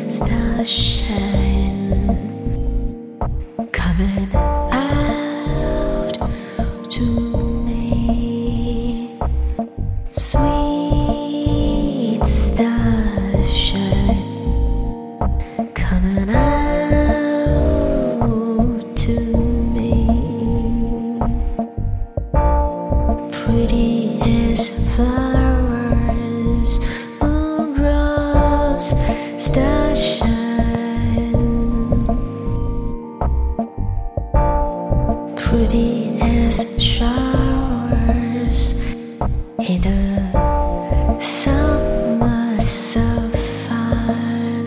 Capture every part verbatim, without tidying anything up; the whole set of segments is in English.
starshine coming out to me. Sweet starshine coming out to me. Pretty as flowers, moondrops, starshine. Pretty as showers in the summer, so fun.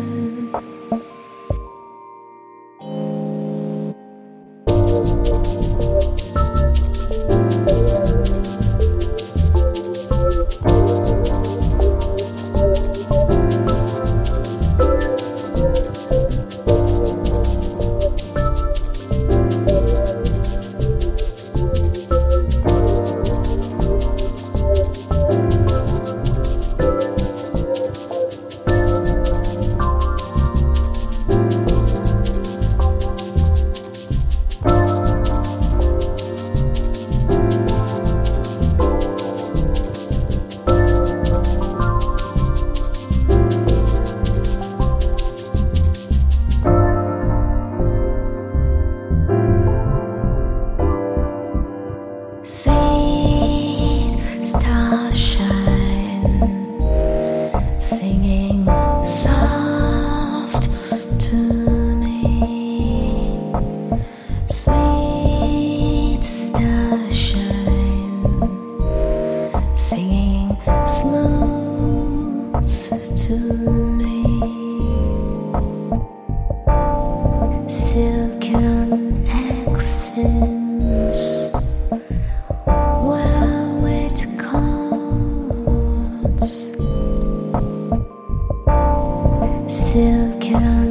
Sweet starshine, singing soft to me. Sweet starshine, singing smooth to me. Silken accents, velvet chords, silken